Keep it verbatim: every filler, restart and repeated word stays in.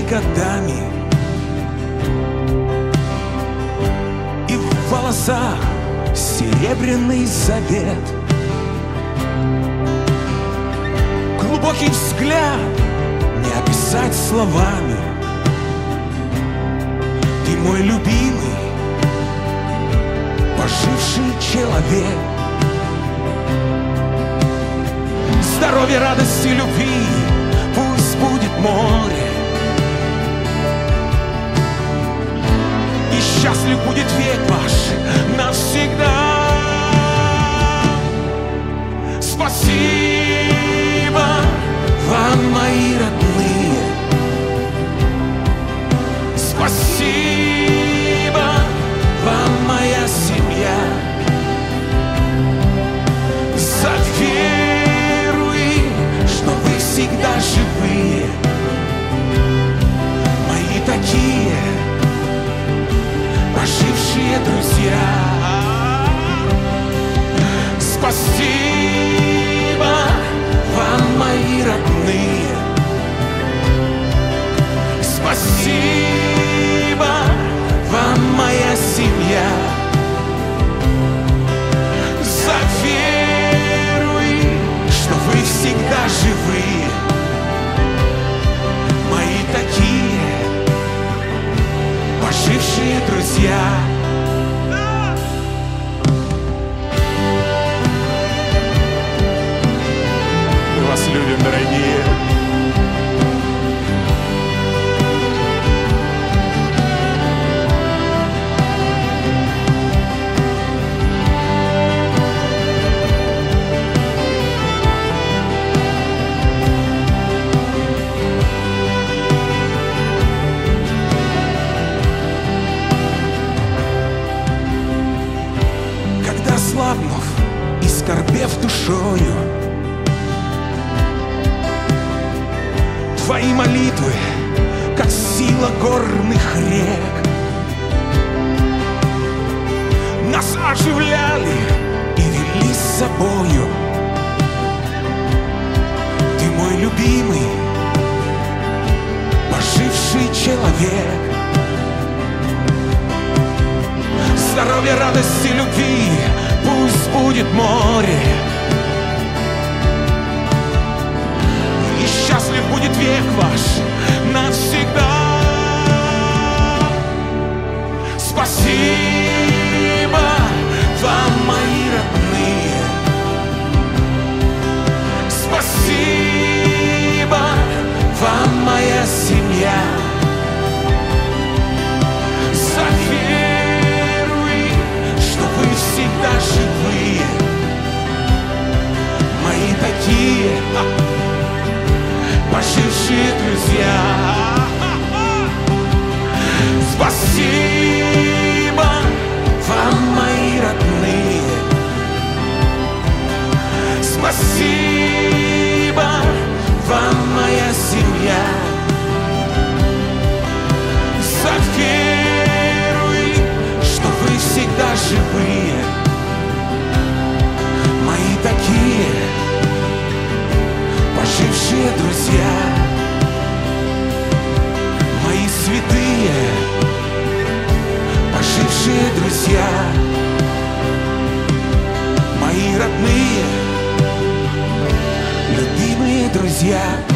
годами, и в волосах серебряный завет. Глубокий взгляд не описать словами. Ты мой любимый, поживший человек. Здоровья, радости, любви, пусть будет море, и счастлив будет век ваш навсегда. Спасибо вам, мои родные, спасибо вам, моя семья, за веру и что вы всегда живые, мои такие пожившие друзья. Спасибо вам, мои родные, спасибо вам, моя семья, за веру и что вы всегда живые, мои такие пожившие друзья. Мы вас любим, дорогие. Слабнув и скорбев душою, твои молитвы, как сила горных рек, нас оживляли и вели с собою. Ты мой любимый, поживший человек. Здоровья, радости, любви, пусть будет море, и счастлив будет век ваш навсегда. Спасибо вам, мои родные, спасибо вам, моя семья, за веру и что вы всегда живые, мои такие пожившие друзья. Спасибо вам, мои родные, спасибо вам, моя семья, за веру и что вы всегда живые, мои такие пожившие друзья, мои святые пожившие друзья, мои родные, любимые друзья.